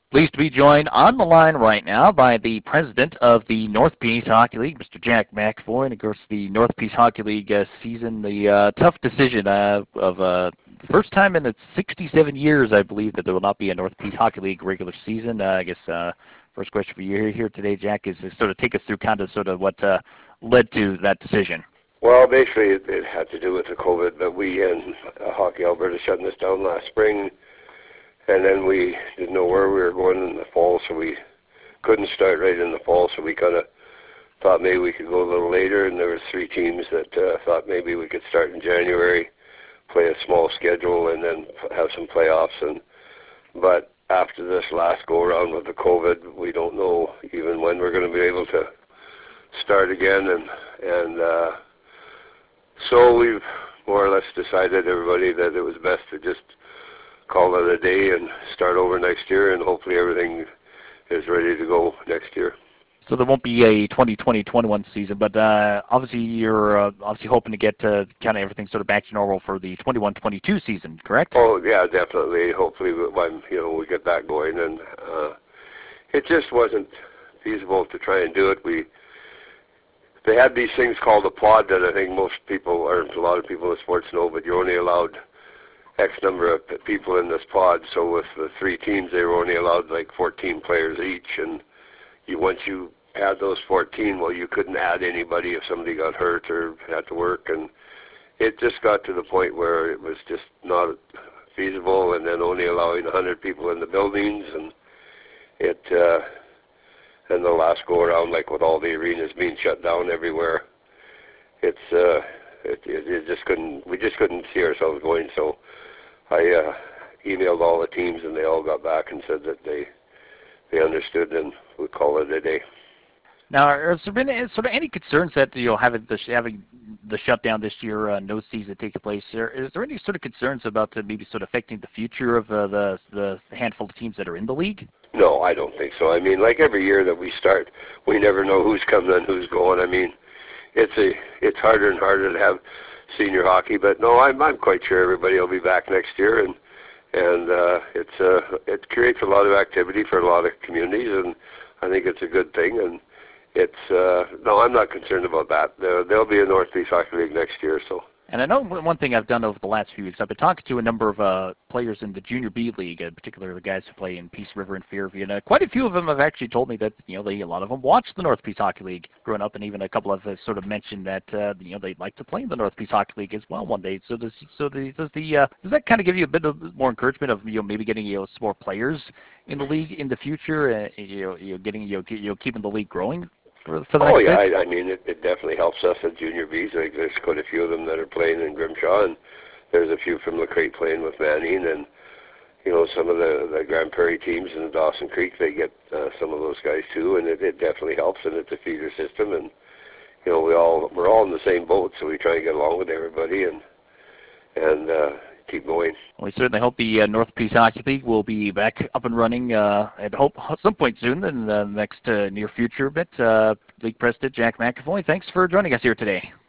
Pleased to be joined on the line right now by the president of the North Peace Hockey League, Mr. Jack McAvoy. And of course, the North Peace Hockey League season, the tough decision of the first time in its 67 years, I believe, that there will not be a North Peace Hockey League regular season. I guess first question for you here today, Jack, is to sort of take us through kind of sort of what led to that decision. Well, basically, it had to do with the COVID, but we in Hockey Alberta shutting this down last spring. And then we didn't know where we were going in the fall, so we couldn't start right in the fall. So we kind of thought maybe we could go a little later. And there was 3 teams that thought maybe we could start in January, play a small schedule, and then have some playoffs. But after this last go-around with the COVID, we don't know even when we're going to be able to start again. And so we've more or less decided, everybody, that it was best to just call it a day and start over next year, and hopefully everything is ready to go next year. So there won't be a 2020-21 season, but obviously you're obviously hoping to get kind of everything sort of back to normal for the 21-22 season, correct? Oh yeah, definitely. Hopefully, when we get that going, and it just wasn't feasible to try and do it. They had these things called a pod that I think most people, or a lot of people in sports know, but you're only allowed X number of people in this pod. So with the 3 teams, they were only allowed like 14 players each, and once you had those 14, well, you couldn't add anybody if somebody got hurt or had to work, and it just got to the point where it was just not feasible, and then only allowing 100 people in the buildings, and and the last go around, like with all the arenas being shut down everywhere, it just couldn't. We just couldn't see ourselves going. So I emailed all the teams, and they all got back and said that they understood, and we'd call it a day. Now, has there been sort of any concerns that having the shutdown this year, no season taking place? Is there any sort of concerns about maybe sort of affecting the future of the handful of teams that are in the league? No, I don't think so. I mean, like every year that we start, we never know who's coming and who's going. I mean, it's harder and harder to have senior hockey, but no, I'm quite sure everybody will be back next year, and it creates a lot of activity for a lot of communities, and I think it's a good thing. And no, I'm not concerned about that. There'll be a North Peace Hockey League next year, so. And I know one thing I've done over the last few weeks, I've been talking to a number of players in the Junior B League, in particular the guys who play in Peace River and Fairview. And quite a few of them have actually told me that a lot of them watched the North Peace Hockey League growing up, and even a couple have sort of mentioned that they'd like to play in the North Peace Hockey League as well one day. So does that kind of give you a bit of more encouragement of maybe getting some more players in the league in the future, keeping the league growing? For the next bit? I mean, it definitely helps us at Junior B's. Like, there's quite a few of them that are playing in Grimshaw, and there's a few from Lacrate playing with Manning, and some of the Grand Prairie teams in the Dawson Creek, they get some of those guys too, and it definitely helps, and it's a feeder system, and we're all in the same boat, so we try and get along with everybody and keep going. Well, we certainly hope the North Peace Hockey League will be back up and running at some point soon in the next near future. League President Jack McAvoy, thanks for joining us here today.